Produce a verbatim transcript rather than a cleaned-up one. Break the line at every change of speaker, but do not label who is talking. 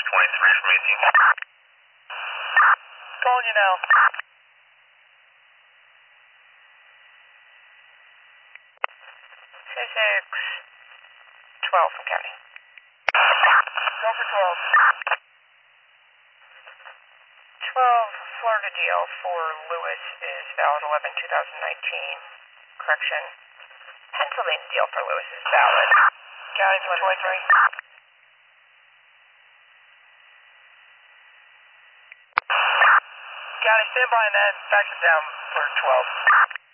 twenty-three from eighteen.
Calling you now. six twelve from County. Go for twelve. twelve, Florida D L for Lewis is valid eleven two thousand nineteen. Correction. Pennsylvania D L for Lewis is valid. County for twenty-three. County, stand by and then back it down for twelve.